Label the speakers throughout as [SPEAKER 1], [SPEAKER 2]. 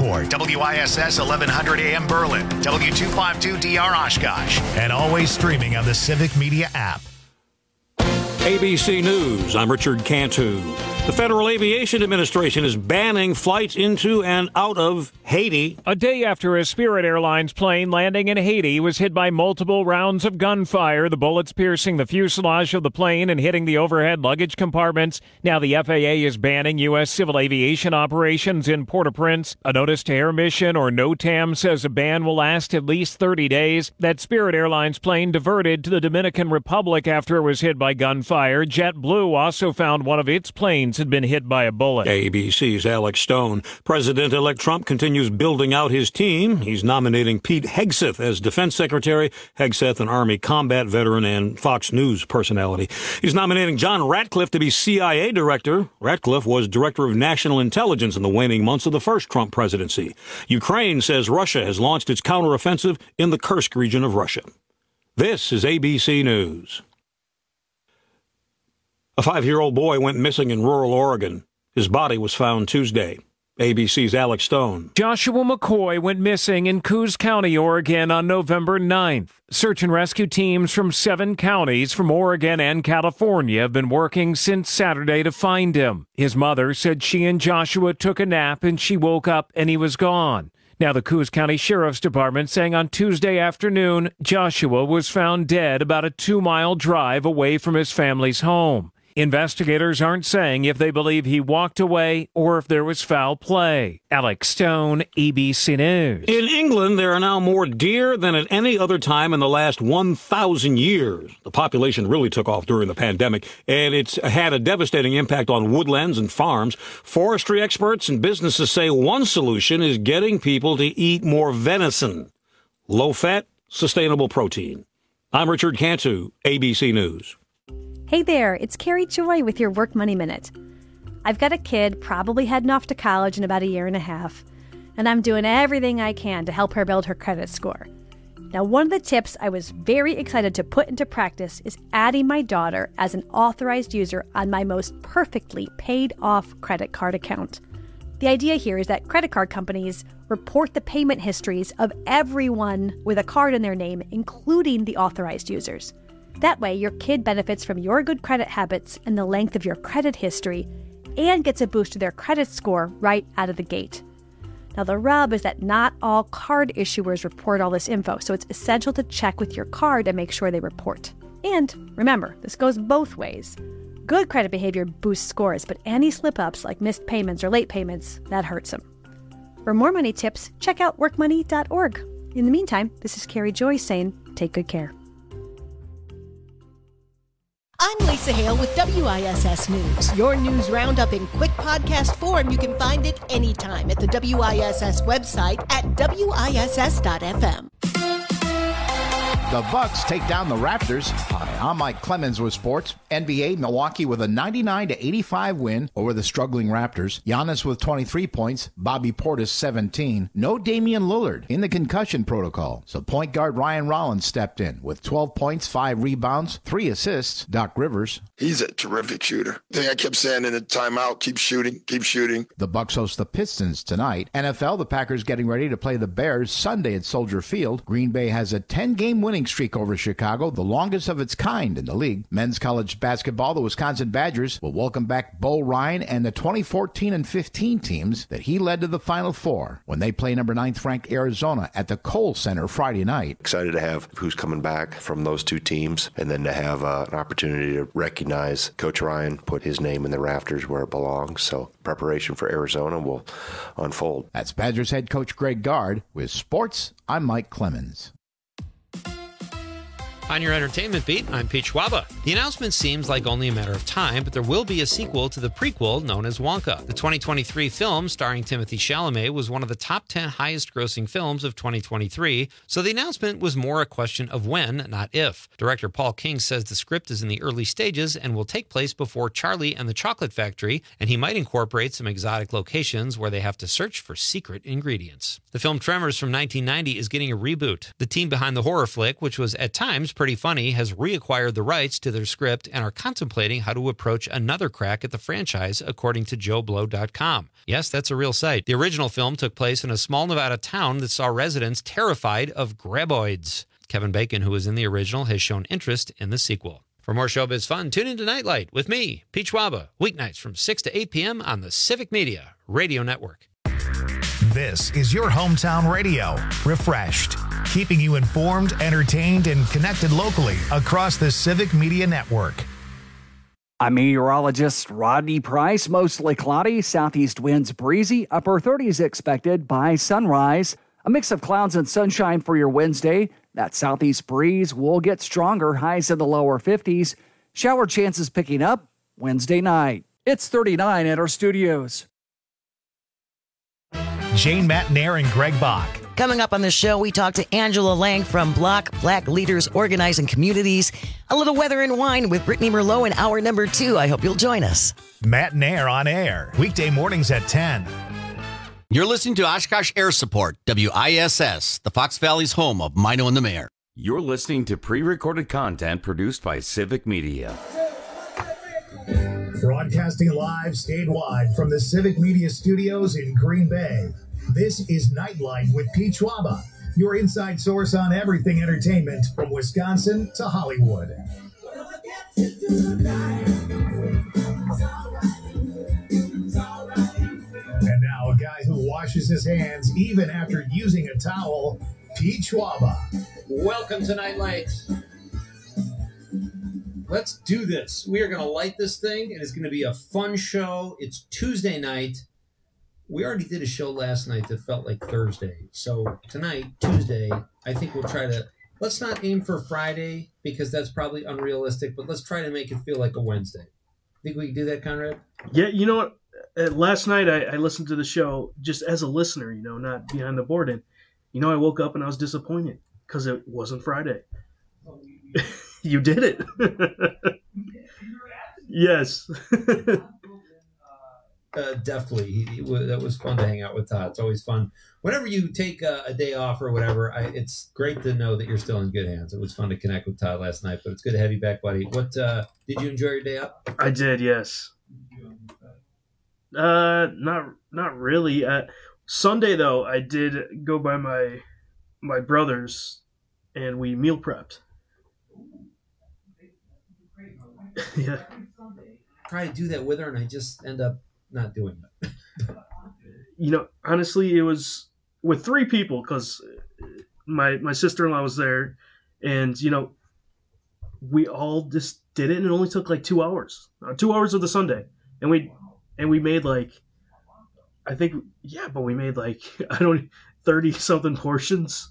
[SPEAKER 1] Newport, WISS 1100 AM Berlin, W252DR Oshkosh, and always streaming on the Civic Media app.
[SPEAKER 2] ABC News, I'm Richard Cantu. The Federal Aviation Administration is banning flights into and out of Haiti.
[SPEAKER 3] A day after a Spirit Airlines plane landing in Haiti was hit by multiple rounds of gunfire, the bullets piercing the fuselage of the plane and hitting the overhead luggage compartments. Now the FAA is banning U.S. civil aviation operations in Port-au-Prince. A notice to Air Mission, or NOTAM, says a ban will last at least 30 days. That Spirit Airlines plane diverted to the Dominican Republic after it was hit by gunfire. JetBlue also found one of its planes had been hit by a bullet.
[SPEAKER 2] ABC's Alex Stone. President-elect Trump continues building out his team. He's nominating Pete Hegseth as Defense Secretary. Hegseth, an Army combat veteran and Fox News personality. He's nominating John Ratcliffe to be CIA Director. Ratcliffe was Director of National Intelligence in the waning months of the first Trump presidency. Ukraine says Russia has launched its counteroffensive in the Kursk region of Russia. This is ABC News. A 5-year-old boy went missing in rural Oregon. His body was found Tuesday. ABC's Alex Stone.
[SPEAKER 3] Joshua McCoy went missing in Coos County, Oregon on November 9th. Search and rescue teams from 7 counties from Oregon and California have been working since Saturday to find him. His mother said she and Joshua took a nap and she woke up and he was gone. Now the Coos County Sheriff's Department saying on Tuesday afternoon, Joshua was found dead about a 2-mile drive away from his family's home. Investigators aren't saying if they believe he walked away or if there was foul play. Alex Stone, ABC News.
[SPEAKER 2] In England, there are now more deer than at any other time in the last 1,000 years. The population really took off during the pandemic, and it's had a devastating impact on woodlands and farms. Forestry experts and businesses say one solution is getting people to eat more venison. Low-fat, sustainable protein. I'm Richard Cantu, ABC News.
[SPEAKER 4] Hey there, it's Carrie Joy with your Work Money Minute. I've got a kid probably heading off to college in about a year and a half, and I'm doing everything I can to help her build her credit score. Now, one of the tips I was very excited to put into practice is adding my daughter as an authorized user on my most perfectly paid-off credit card account. The idea here is that credit card companies report the payment histories of everyone with a card in their name, including the authorized users. That way, your kid benefits from your good credit habits and the length of your credit history and gets a boost to their credit score right out of the gate. Now, the rub is that not all card issuers report all this info, so it's essential to check with your card and make sure they report. And remember, this goes both ways. Good credit behavior boosts scores, but any slip-ups like missed payments or late payments, that hurts them. For more money tips, check out workmoney.org. In the meantime, this is Carrie Joy saying, take good care.
[SPEAKER 5] I'm Lisa Hale with WISS News. Your news roundup in quick podcast form. You can find it anytime at the WISS website at WISS.FM.
[SPEAKER 6] The Bucks take down the Raptors. Hi, I'm Mike Clemens with sports. NBA, Milwaukee with a 99-85 win over the struggling Raptors. Giannis with 23 points. Bobby Portis 17. No Damian Lillard in the concussion protocol. So point guard Ryan Rollins stepped in with 12 points, 5 rebounds, 3 assists. Doc Rivers.
[SPEAKER 7] He's a terrific shooter. The thing I kept saying in the timeout, keep shooting, keep shooting.
[SPEAKER 6] The Bucks host the Pistons tonight. NFL, the Packers getting ready to play the Bears Sunday at Soldier Field. Green Bay has a 10-game winning streak over Chicago, the longest of its kind in the league. Men's college basketball, the Wisconsin Badgers will welcome back Bo Ryan and the 2014 and 15 teams that he led to the Final Four when they play number 9th ranked Arizona at the Kohl Center Friday night.
[SPEAKER 8] Excited to have who's coming back from those two teams, and then to have an opportunity to recognize Coach Ryan, put his name in the rafters where it belongs. So preparation for Arizona will unfold.
[SPEAKER 6] That's Badgers head coach Greg Gard. With sports, I'm Mike Clemens.
[SPEAKER 9] On your entertainment beat, I'm Pete Schwaba. The announcement seems like only a matter of time, but there will be a sequel to the prequel known as Wonka. The 2023 film, starring Timothée Chalamet, was one of the top 10 highest-grossing films of 2023, so the announcement was more a question of when, not if. Director Paul King says the script is in the early stages and will take place before Charlie and the Chocolate Factory, and he might incorporate some exotic locations where they have to search for secret ingredients. The film Tremors from 1990 is getting a reboot. The team behind the horror flick, which was at times Pretty Funny has reacquired the rights to their script and are contemplating how to approach another crack at the franchise, according to JoeBlow.com. Yes, that's a real site. The original film took place in a small Nevada town that saw residents terrified of graboids. Kevin Bacon, who was in the original, has shown interest in the sequel. For more showbiz fun, tune into Nightlight with me, Pete Schwaba, weeknights from 6 to 8 p.m. on the Civic Media Radio Network.
[SPEAKER 1] This is your hometown radio, refreshed, keeping you informed, entertained, and connected locally across the Civic Media Network.
[SPEAKER 10] I'm meteorologist Rodney Price. Mostly cloudy, southeast winds breezy, upper 30s expected by sunrise. A mix of clouds and sunshine for your Wednesday. That southeast breeze will get stronger, highs in the lower 50s. Shower chances picking up Wednesday night. It's 39 at our studios.
[SPEAKER 1] Jane Matnair and Greg Bach.
[SPEAKER 11] Coming up on the show, we talk to Angela Lang from Block Black Leaders Organizing Communities. A little weather and wine with Brittany Merlot in hour number 2. I hope you'll join us.
[SPEAKER 1] Matnair on air, weekday mornings at 10.
[SPEAKER 12] You're listening to Oshkosh Air Support, WISS, the Fox Valley's home of Mino and the Mayor.
[SPEAKER 13] You're listening to pre-recorded content produced by Civic Media.
[SPEAKER 1] Broadcasting live statewide from the Civic Media Studios in Green Bay. This is Nightlight with Pete Schwaba, your inside source on everything entertainment from Wisconsin to Hollywood. And now a guy who washes his hands even after using a towel, Pete Schwaba.
[SPEAKER 14] Welcome to Nightlight. Let's do this. We are going to light this thing, and it's going to be a fun show. It's Tuesday night. We already did a show last night that felt like Thursday. So tonight, Tuesday, I think we'll try to, let's not aim for Friday because that's probably unrealistic, but let's try to make it feel like a Wednesday. Think we can do that, Conrad?
[SPEAKER 15] Yeah, you know what? Last night I listened to the show just as a listener, not behind the board. And, I woke up and I was disappointed because it wasn't Friday. You did it. Yes.
[SPEAKER 14] Definitely. That was fun to hang out with Todd. It's always fun. Whenever you take a day off or whatever, it's great to know that you're still in good hands. It was fun to connect with Todd last night, but it's good to have you back, buddy. What did you enjoy your day up?
[SPEAKER 15] I did, yes. Not really. Sunday though, I did go by my brother's and we meal prepped. Yeah.
[SPEAKER 14] Try to do that with her, and I just end up not doing it.
[SPEAKER 15] Honestly, it was with 3 people because my sister-in-law was there, and we all just did it, and it only took like 2 hours. 2 hours of the Sunday, and we made like, I think, yeah, but we made like 30 something portions.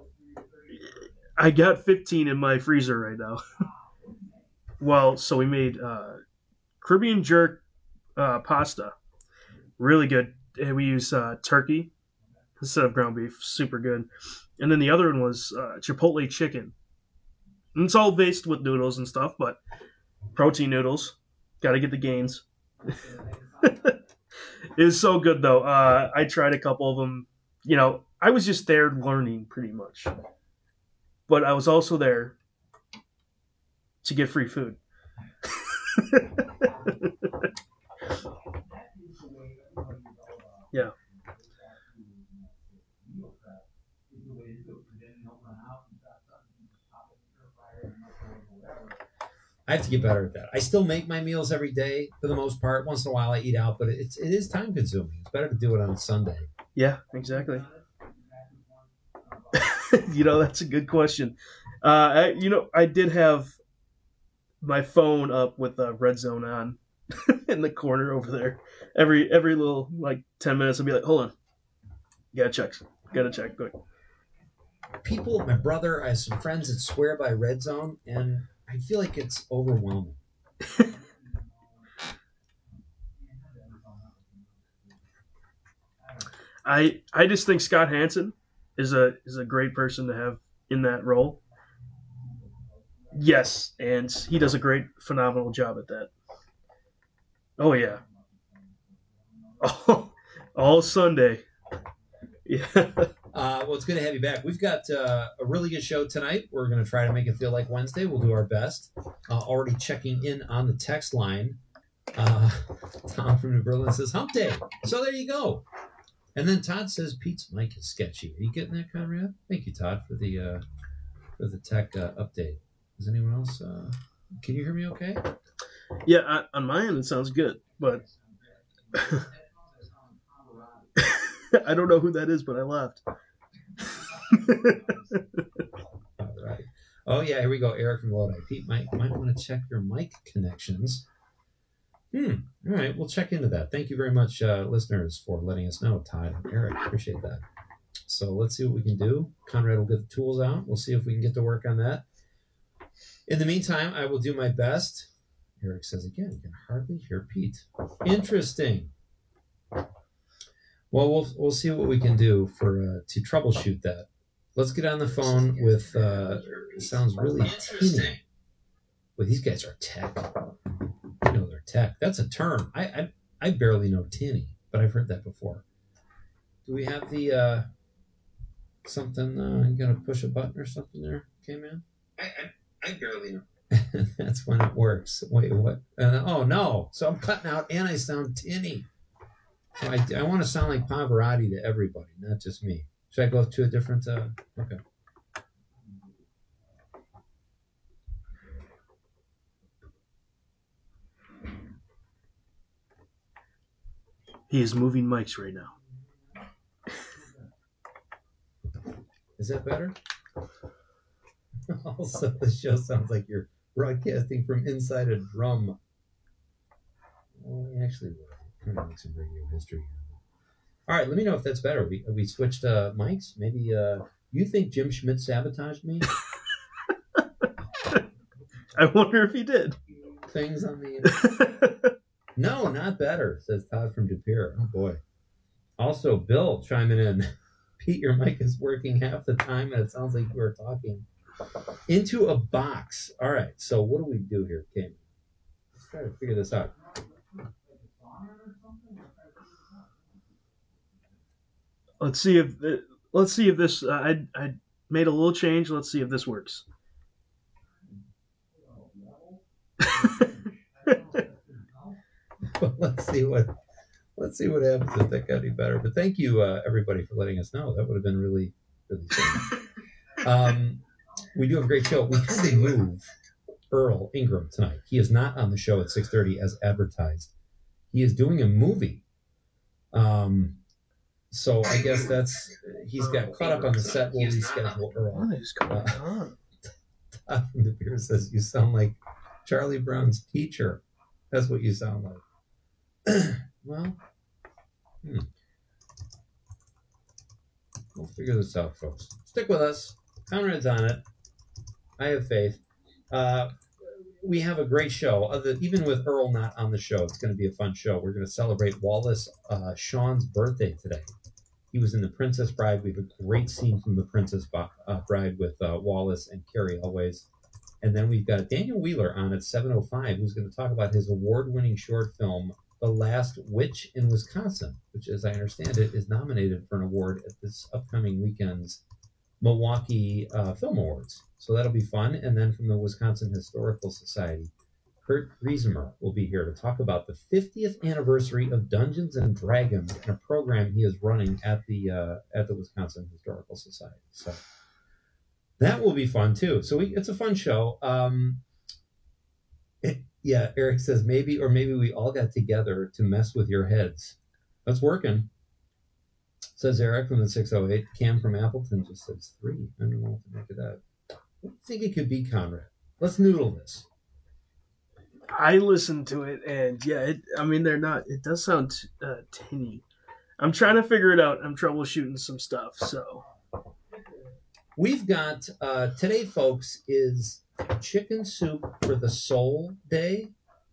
[SPEAKER 15] I got 15 in my freezer right now. Well, so we made Caribbean jerk pasta. Really good. And we use turkey instead of ground beef. Super good. And then the other one was Chipotle chicken. And it's all based with noodles and stuff, but protein noodles. Got to get the gains. It was so good, though. I tried a couple of them. I was just there learning pretty much. But I was also there to get free food. Yeah.
[SPEAKER 14] I have to get better at that. I still make my meals every day for the most part. Once in a while I eat out, but it is time consuming. It's better to do it on a Sunday.
[SPEAKER 15] Yeah, exactly. That's a good question. I did have my phone up with Red Zone on in the corner over there. Every little 10 minutes I'll be like, hold on. Gotta check. Quick.
[SPEAKER 14] People, my brother, I have some friends that swear by Red Zone, and I feel like it's overwhelming.
[SPEAKER 15] I just think Scott Hansen is a great person to have in that role. Yes, and he does a phenomenal job at that. Oh yeah. All Sunday. Yeah.
[SPEAKER 14] Well, it's good to have you back. We've got a really good show tonight. We're going to try to make it feel like Wednesday. We'll do our best. Already checking in on the text line. Tom from New Berlin says, hump day. So there you go. And then Todd says Pete's mic is sketchy. Are you getting that, Conrad? Thank you, Todd, for the tech update. Is anyone else? Can you hear me okay?
[SPEAKER 15] Yeah, on my end it sounds good, but I don't know who that is, but I left.
[SPEAKER 14] All right. Oh, yeah, here we go. Eric from Lodi. Pete might want to check your mic connections. All right, we'll check into that. Thank you very much, listeners, for letting us know, Todd and Eric. Appreciate that. So let's see what we can do. Conrad will get the tools out. We'll see if we can get to work on that. In the meantime, I will do my best. Eric says again, you can hardly hear Pete. Interesting. Well, we'll see what we can do for to troubleshoot that. Let's get on the phone with. It sounds really tinny. Well, these guys are tech. You know they're tech. That's a term. I barely know tinny, but I've heard that before. Do we have the something? You gonna push a button or something there? Okay, man. I barely know. That's when it works. Wait, what? Oh no! So I'm cutting out, and I sound tinny. So I want to sound like Pavarotti to everybody, not just me. Should I go to a different? Okay.
[SPEAKER 15] He is moving mics right now.
[SPEAKER 14] Is that better? Also, the show sounds like you're broadcasting from inside a drum. Well, actually, we're trying to make some radio history. All right, let me know if that's better. We switched mics. Maybe you think Jim Schmidt sabotaged me?
[SPEAKER 15] I wonder if he did.
[SPEAKER 14] Things on the No, not better, says Todd from DePere. Oh boy. Also, Bill chiming in. Pete, your mic is working half the time, and it sounds like you are talking into a box. All right, so what do we do here, Kim? Let's try to figure this out.
[SPEAKER 15] Let's see if this. I made a little change. Let's see if this works.
[SPEAKER 14] Let's see what happens if that got any better. But thank you, everybody, for letting us know. That would have been really, really fun. We do have a great show. We had to move Earl Ingram tonight. He is not on the show at 6:30 as advertised. He is doing a movie. So I guess he's got caught up on the set. We'll reschedule Earl.
[SPEAKER 15] What is going on?
[SPEAKER 14] Todd from the Beer says you sound like Charlie Brown's teacher. That's what you sound like. Well, we'll figure this out, folks. Stick with us. Conrad's on it. I have faith. We have a great show. Even with Earl not on the show, it's going to be a fun show. We're going to celebrate Wallace Shawn's birthday today. He was in The Princess Bride. We have a great scene from The Princess Bride with Wallace and Carrie Elways. And then we've got Daniel Wheeler on at 7:05, who's going to talk about his award-winning short film, The Last Witch in Wisconsin, which, as I understand it, is nominated for an award at this upcoming weekend's Milwaukee Film Awards. So that'll be fun. And then from the Wisconsin Historical Society, Kurt Riesemer will be here to talk about the 50th anniversary of Dungeons and Dragons and a program he is running at the Wisconsin Historical Society. So that will be fun too. So it's a fun show. Yeah, Eric says maybe we all got together to mess with your heads. That's working. Says Eric from the 608. Cam from Appleton just says 3. I don't know what to make of that. What do you think it could be, Conrad? Let's noodle this.
[SPEAKER 15] I listened to it, and yeah, they're not. It does sound tinny. I'm trying to figure it out. I'm troubleshooting some stuff. So
[SPEAKER 14] we've got today, folks, is Chicken Soup for the Soul Day.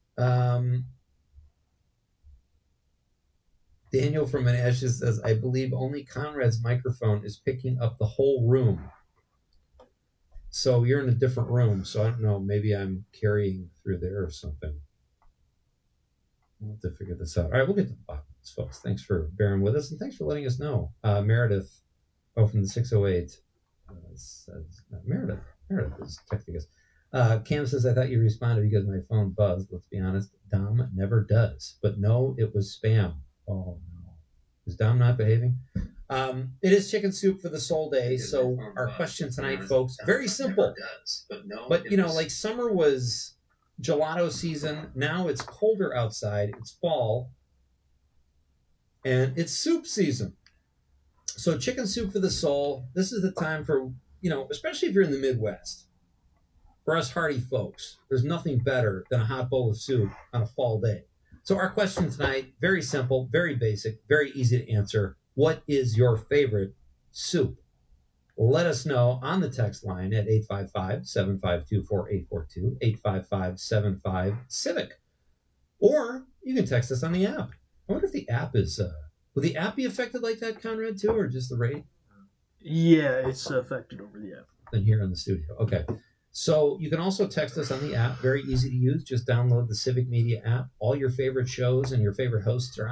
[SPEAKER 14] Daniel from Menashes says, I believe only Conrad's microphone is picking up the whole room. So you're in a different room, so I don't know, maybe I'm carrying through there or something. We'll have to figure this out. All right, we'll get to the bottom of this, folks. Thanks for bearing with us, and thanks for letting us know. Meredith Oh, from the 608. Meredith is texting us. Cam says, I thought you responded because my phone buzzed. Let's be honest, Dom never does. But no, it was spam. Oh, no. Is Dom not behaving? It is Chicken Soup for the Soul Day. So our question tonight, folks, very simple. But, like summer was gelato season. Now it's colder outside. It's fall. And it's soup season. So Chicken Soup for the Soul, this is the time for, especially if you're in the Midwest. For us hardy folks, there's nothing better than a hot bowl of soup on a fall day. So our question tonight, very simple, very basic, very easy to answer. What is your favorite soup? Let us know on the text line at 855-752-4842, 855-75-CIVIC. Or you can text us on the app. I wonder if the app is... will the app be affected like that, Conrad, too, or just the rate?
[SPEAKER 15] Yeah, it's affected over the app.
[SPEAKER 14] Than here in the studio. Okay. So you can also text us on the app. Very easy to use. Just download the Civic Media app. All your favorite shows and your favorite hosts are